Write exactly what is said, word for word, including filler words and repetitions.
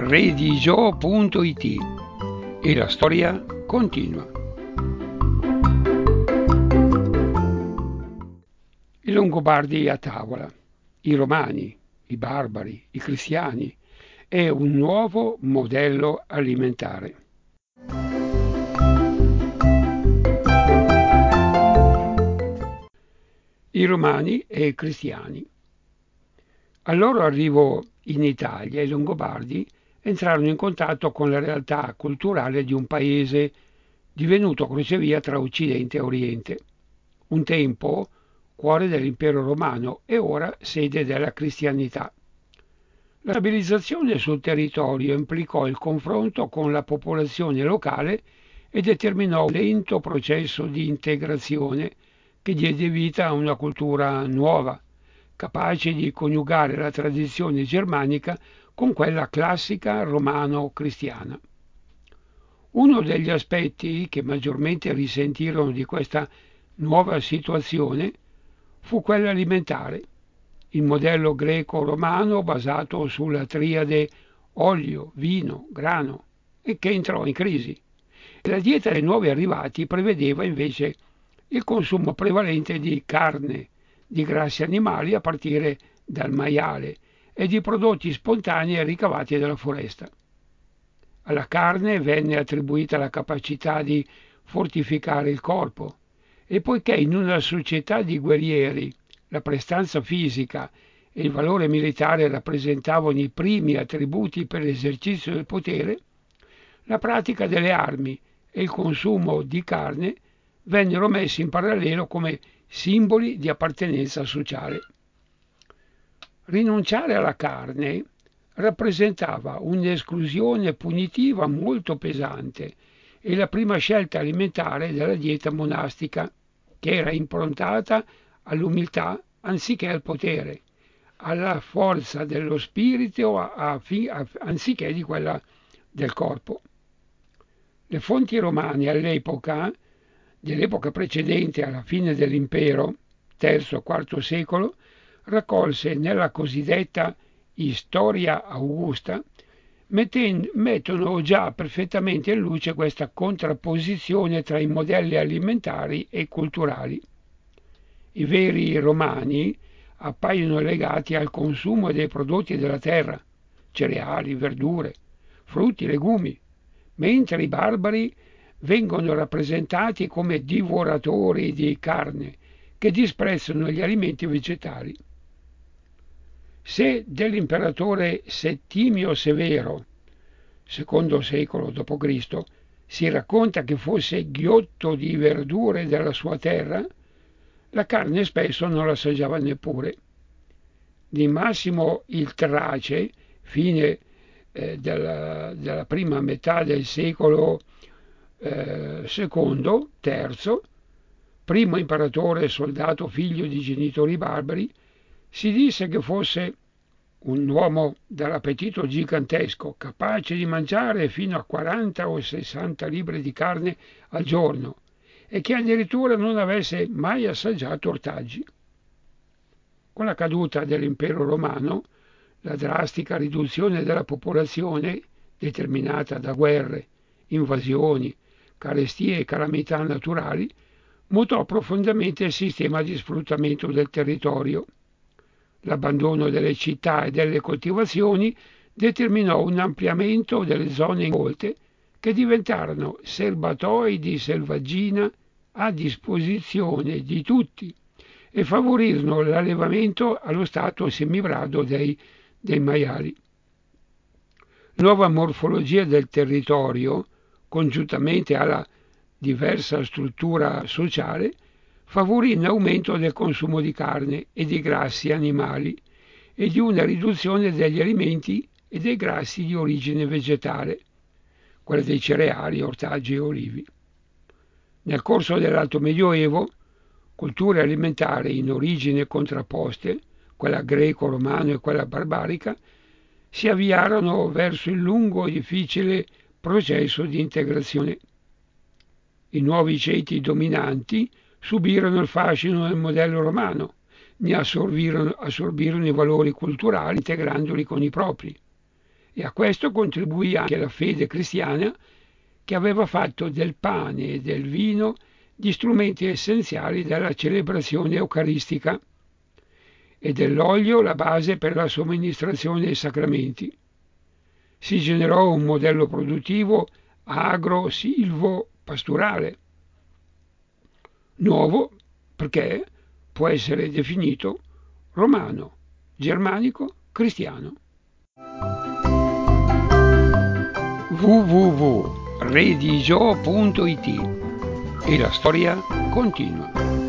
redigio punto it e la storia continua. I Longobardi a tavola, i Romani, i Barbari, i Cristiani e un nuovo modello alimentare. I Romani e i Cristiani. Al loro arrivo in Italia, i Longobardi entrarono in contatto con la realtà culturale di un paese divenuto crocevia tra Occidente e Oriente, un tempo cuore dell'impero romano e ora sede della cristianità. La stabilizzazione sul territorio implicò il confronto con la popolazione locale e determinò un lento processo di integrazione che diede vita a una cultura nuova, capace di coniugare la tradizione germanica con quella classica romano-cristiana. Uno degli aspetti che maggiormente risentirono di questa nuova situazione fu quello alimentare, il modello greco-romano basato sulla triade olio, vino, grano, e che entrò in crisi. La dieta dei nuovi arrivati prevedeva invece il consumo prevalente di carne, di grassi animali a partire dal maiale e di prodotti spontanei ricavati dalla foresta. Alla carne venne attribuita la capacità di fortificare il corpo e poiché in una società di guerrieri la prestanza fisica e il valore militare rappresentavano i primi attributi per l'esercizio del potere, la pratica delle armi e il consumo di carne vennero messi in parallelo come simboli di appartenenza sociale. Rinunciare alla carne rappresentava un'esclusione punitiva molto pesante e la prima scelta alimentare della dieta monastica, che era improntata all'umiltà anziché al potere, alla forza dello spirito a, a, a, anziché di quella del corpo. Le fonti romane all'epoca, dell'epoca precedente alla fine dell'impero, terzo quarto secolo, raccolse nella cosiddetta Storia Augusta, metten- mettono già perfettamente in luce questa contrapposizione tra i modelli alimentari e culturali. I veri romani appaiono legati al consumo dei prodotti della terra, cereali, verdure, frutti, legumi, mentre i barbari vengono rappresentati come divoratori di carne che disprezzano gli alimenti vegetali. Se dell'imperatore Settimio Severo, secondo secolo dopo Cristo, si racconta che fosse ghiotto di verdure della sua terra, la carne spesso non l'assaggiava neppure. Di Massimo il Trace, fine eh, della, della prima metà del secolo eh, secondo, terzo, primo imperatore e soldato figlio di genitori barbari, si disse che fosse un uomo dall'appetito gigantesco, capace di mangiare fino a quaranta o sessanta libbre di carne al giorno e che addirittura non avesse mai assaggiato ortaggi. Con la caduta dell'impero romano, la drastica riduzione della popolazione, determinata da guerre, invasioni, carestie e calamità naturali, mutò profondamente il sistema di sfruttamento del territorio. L'abbandono delle città e delle coltivazioni determinò un ampliamento delle zone incolte che diventarono serbatoi di selvaggina a disposizione di tutti e favorirono l'allevamento allo stato semibrado dei, dei maiali. La nuova morfologia del territorio, congiuntamente alla diversa struttura sociale, favorì un aumento del consumo di carne e di grassi animali e di una riduzione degli alimenti e dei grassi di origine vegetale, quella dei cereali, ortaggi e olivi. Nel corso dell'Alto Medioevo, culture alimentari in origine contrapposte, quella greco-romana e quella barbarica, si avviarono verso il lungo e difficile processo di integrazione. I nuovi ceti dominanti subirono il fascino del modello romano, ne assorbirono, assorbirono i valori culturali integrandoli con i propri e a questo contribuì anche la fede cristiana, che aveva fatto del pane e del vino gli strumenti essenziali della celebrazione eucaristica e dell'olio la base per la somministrazione dei sacramenti. Si generò un modello produttivo agro-silvo-pastorale, nuovo perché può essere definito romano, germanico, cristiano. w w w punto redigio punto it e la storia continua.